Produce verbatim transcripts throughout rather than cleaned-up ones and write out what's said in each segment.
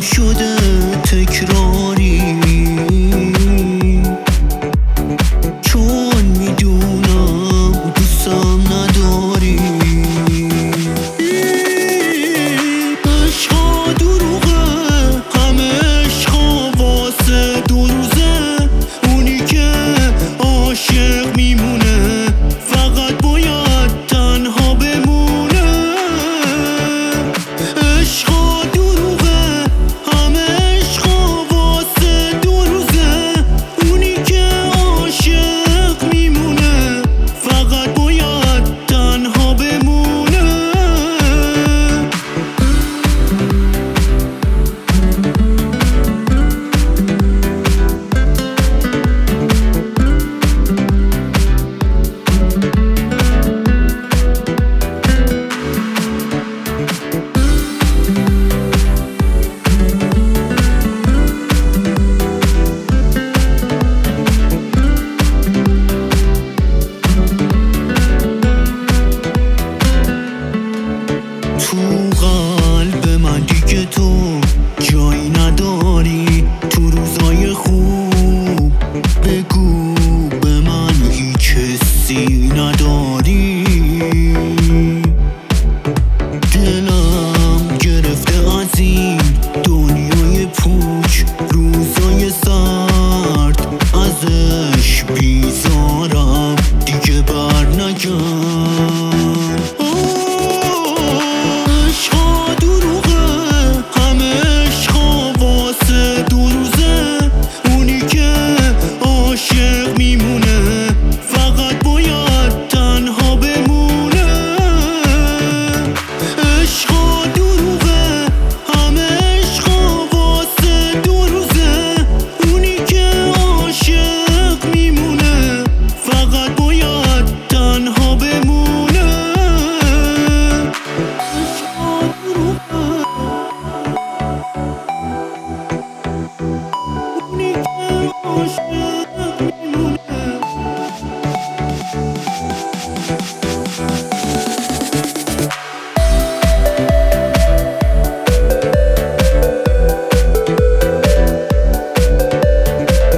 شده تکراری، چون میدونم دوستم نداری. عشقا دروغه، همه عشقا واسه دو روزه. اونی که عاشق میمونه فقط باید تنها بمونه. عشقا دروغه، همه عشقا واسه دو روزه. اونی که عاشق میمونه فقط باید تنها بمونه. تو قلب من دیگه تو جایی نداری. تو روزای خوب بگو به من هیچ حسی نداری. دلم گرفته از این دنیای پوچ، روزای سرد ازش بیزارم دیگه بر نگرد. عشقا دروغه، همه عشقا واسه دو روزه. اونی که عاشق میمونه فقط باید تنها بمونه. عشقا دروغه، همه عشقا واسه دو روزه. اونی که عاشق میمونه فقط باید تنها بمونه.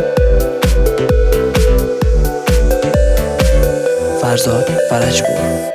فرزاد فرجپور.